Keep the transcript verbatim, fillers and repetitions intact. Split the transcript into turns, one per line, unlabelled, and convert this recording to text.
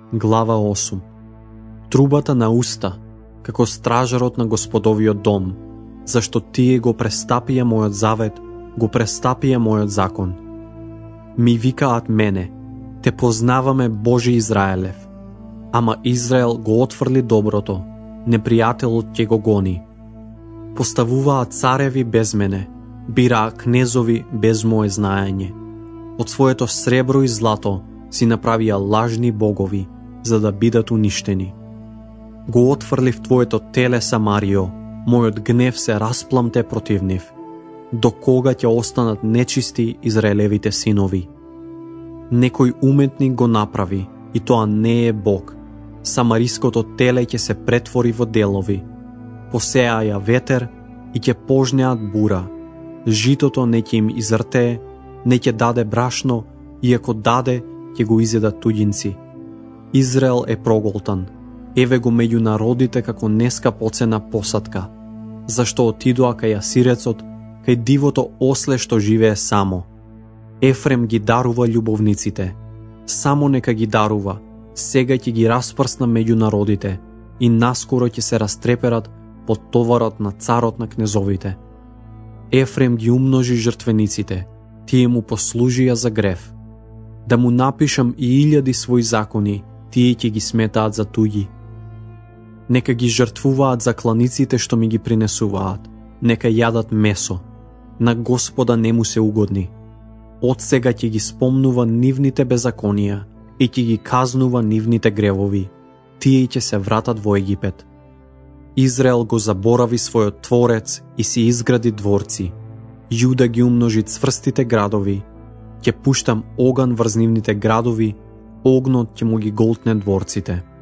Глава осум. Трубата на уста, како стражарот на Господовиот дом, зашто тие го престапија мојот завет, го престапија мојот закон. Ми викаат мене, те познаваме Божи Израелев, ама Израел го отфрли доброто, непријателот ќе го гони. Поставуваат цареви без мене, бираа кнезови без моje знаење. Од своето сребро и злато си направија лажни богови, за да бидат уништени. Го отфрлив твоето теле, Самарио, мојот гнев се распламте против нив. До кога ќе останат нечисти Израелевите синови? Некој уметник го направи, и тоа не е Бог. Самариското теле ќе се претвори во делови. Посеаја ветер и ќе пожнеат бура. Житото не ќе им изртее, не ќе даде брашно, и ако даде, ќе го изедат туѓинци. Израел е проголтан. Еве го меѓу народите како нескапоцена посадка. Зашто отидоа кај асирецот, кај дивото осле што живее само. Ефрем ги дарува љубовниците. Само нека ги дарува. Сега ќе ги распрсна меѓу народите и наскоро ќе се растреперат под товарот на царот на кнезовите. Ефрем ги умножи жртвениците, тие му послужија за грев. Да му напишам и илјади своји закони, тие ќе ги сметаат за туѓи. Нека ги жртвуваат закланиците што ми ги принесуваат, нека јадат месо. На Господа не му се угодни. Од сега ќе ги спомнува нивните беззаконија и ќе ги казнува нивните гревови. Тие ќе се вратат во Египет. Израел го заборави својот творец и си изгради дворци. Јуда ги умножи цврстите градови. Ќе пуштам оган врз нивните градови, огнот ќе му ги голтне дворците.